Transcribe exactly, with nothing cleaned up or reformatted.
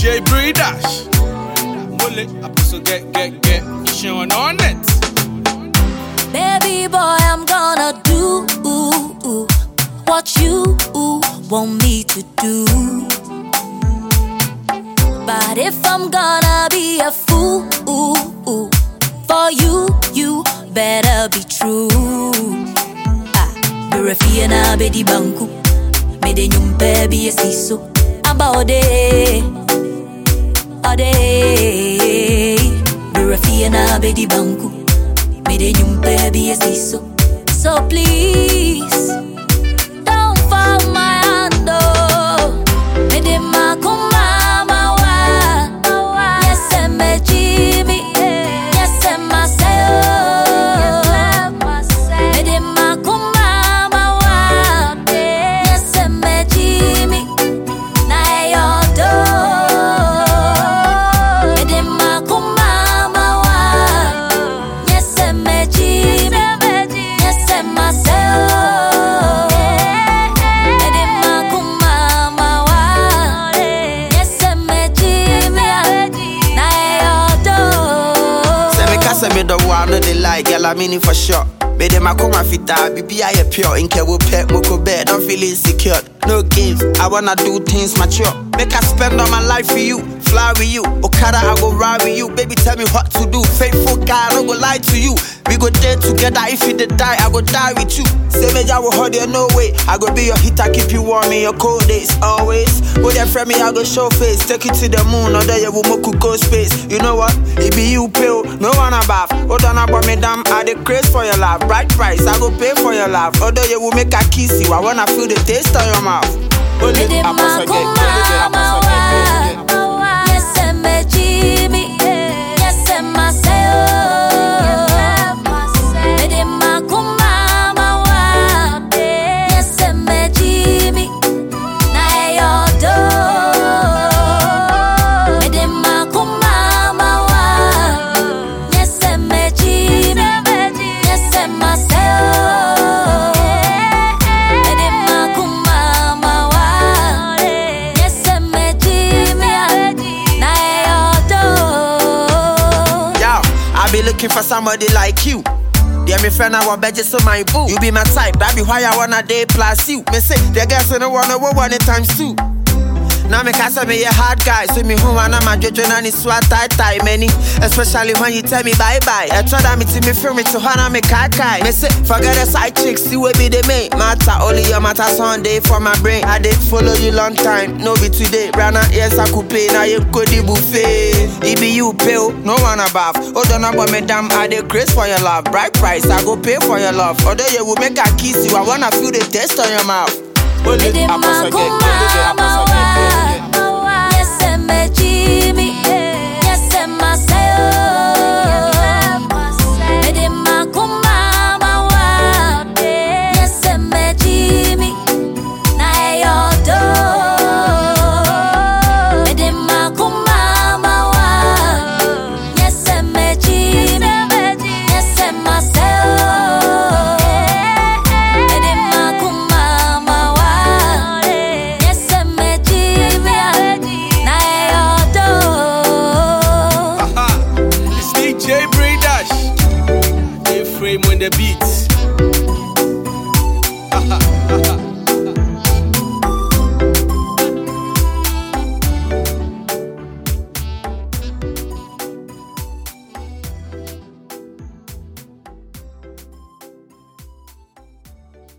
J Breedash. Mullet, I so get, get, get. You showing on it. Baby boy, I'm gonna do what you want me to do. But if I'm gonna be a fool for you, you better be true. Ah, Berefia na bedi banku, me de nyumpe bi esiso. About day, a day. Berefia na bedi banku, me de nyumpe bi esiso. So please, don't fall my hand, oh. Me de makuma. Me the one no they like, girl, I mean it for sure. Me dem a come fita, baby I pure. Inke wo pet, moko bed, don't feel insecure. No games, I wanna do things mature. Make I spend all my life for you, fly with you. Okada, I go ride with you. Baby, tell me what to do. Faithful guy, I don't go lie to you. We go there together, if you did die, I go die with you. Say me, I will hold you, no way. I go be your hitter, keep you warm in your cold days, always. Go there from me, I go show face. Take you to the moon, or there you will make go space. You know what? It be you pale, no one above. Hold on about me, damn, I the craze for your love. Bright price, I go pay for your love. Although you will make a kiss you, I wanna feel the taste of your mouth. Hold it, I must get, yes, I'm a Jimmy. Yes, I'm myself. Looking for somebody like you. Yeah, me friend, I want bet just so my boo. You be my type, that be why I wanna date plus you. Me say, the girls in the one over one times two. Now me can't say me a hard guy. So me who and I'm a judge and it's swat tight tight many. Especially when you tell me bye bye. I try that me to me feel me to hana me kai kai. Me say, forget the side chicks, see what be the main. Matter only your matter Sunday for my brain. I did follow you long time, no be today. Rana, yes I could pay, now you could the buffet. It be you pale, no one above. Oh don't know about me damn, I did craze for your love. Bright price, I go pay for your love. Although you will make a kiss you, I wanna feel the taste on your mouth. Hold it, I must get, yes, I'm a Jimmy. Yes, I'm myself. Me de makuma mawa. Yes, I'm a Jimmy. Na yo do. Me de makuma mawa. Yes, I'm a Jimmy. Yes, I'm myself. Me de makuma mawa. Yes, I'm a Jimmy. J Breedash, they frame when the beat.